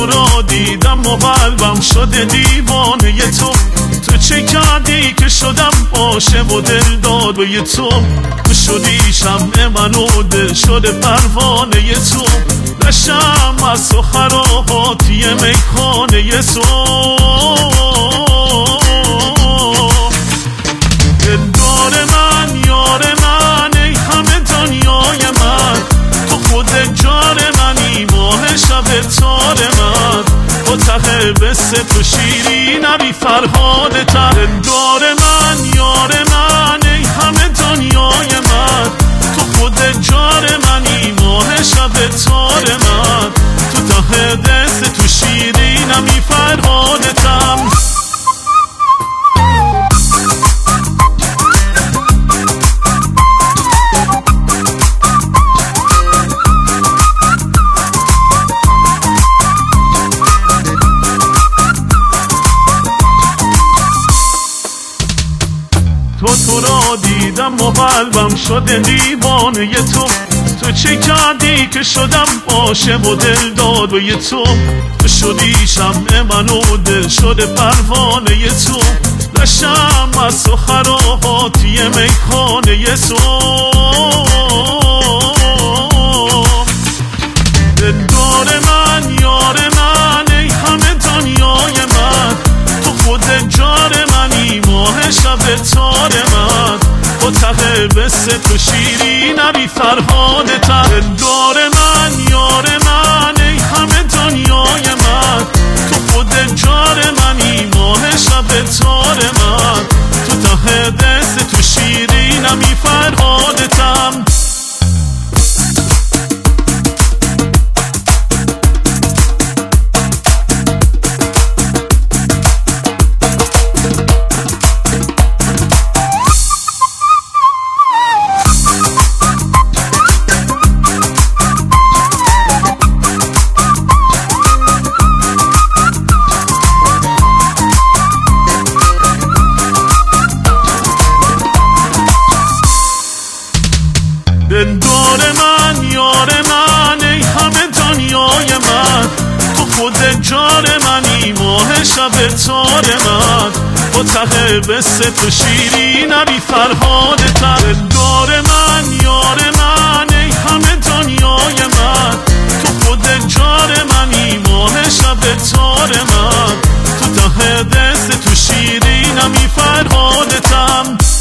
تو را دیدم و قلبم شده دیوانه تو چه کردی که شدم عاشق و دل داد به تو شدی شمع من و دل شده پروانه تو نشم از تو خراباتی میخانه تو دلدار من یار من ای همه دنیای من تو خود جار منی ماه شب تار من با ته بسته تو شیرین بی فرهاد تر دلدار من یار من ای همه دنیای من تو خود جار منی ماه شب تار من تو ته دست تو شیرین بی فرهاد تر تو را دیدم و قلبم شده دیوانه تو چه کردی که شدم عاشق و دل داد به تو شدی شمع من و دل شده پروانه تو نشم از تو خراباتی میخانه تو دلدار من یار من ای همه دنیای من تو خود جار منی ماه شب تار من با ته بسته تو شیرین بی فرهاد تر دلدار من یار من ای همه دنیای من تو خود جار منی ماه شب تار من تو ته دست تو شیرین بی فرهاد تر دلدار من یار من ای همه دنیای من تو خود جار منی ماه شب تار من با ته بسته تو شیرین بی فرهاد تر دلدار من یار من ای همه دنیای من تو خود جار منی ماه شب تار من تو ته دست تو شیرین بی فرهاد تر